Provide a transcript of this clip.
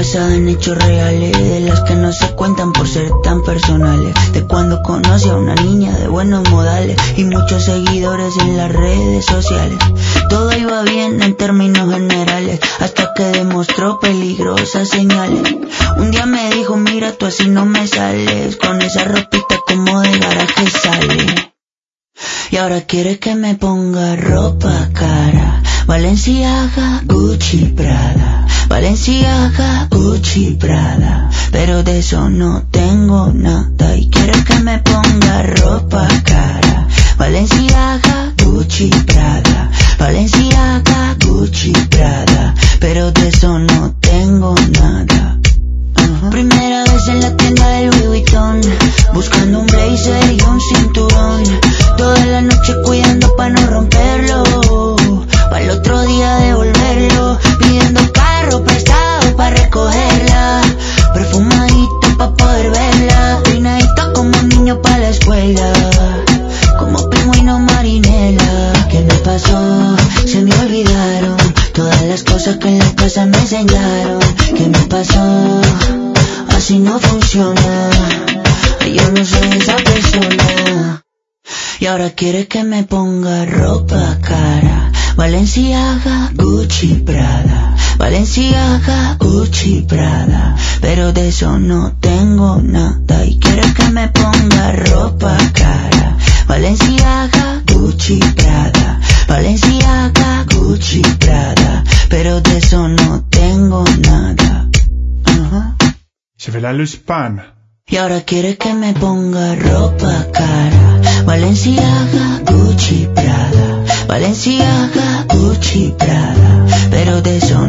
basada en hechos reales, de las que no se cuentan por ser tan personales. De cuando conocí a una niña de buenos modales y muchos seguidores en las redes sociales. Todo iba bien en términos generales, hasta que demostró peligrosas señales. Un día me dijo, mira, tú así no me sales, con esa ropita como de garaje sale. Y ahora quiere que me ponga ropa cara, Balenciaga, Gucci, Prada, Balenciaga, Gucci, Prada, pero de eso no tengo nada. Y quiere que me ponga ropa cara, Balenciaga, Gucci, Prada, Balenciaga, Gucci, Prada, pero de eso no tengo nada. Primera vez en la tienda del Louis Vuitton, buscando un blazer y un cinturón. Toda la noche cuidando pa' no romperlo, pa' el otro día devolverlo. Pidiendo carro prestado pa' recogerla, perfumadito pa' poder verla. Peinadito como un niño pa' la escuela, como pingüino marinela. ¿Qué me pasó? Se me olvidaron todas las cosas que en la casa me enseñaron. ¿Qué me pasó? Así no funciona, yo no soy esa persona. Y ahora quiere que me ponga ropa cara, Balenciaga, Gucci, Prada, Balenciaga, Gucci, Prada, pero de eso no tengo nada. Y quiere que me ponga ropa cara, Balenciaga, Gucci, Prada, Balenciaga, Gucci, Prada, pero de eso no tengo nada. Je vais la Luspan. Y ahora quiere que me ponga ropa cara, Balenciaga, Gucci, Prada, Balenciaga, Gucci, Prada, pero de eso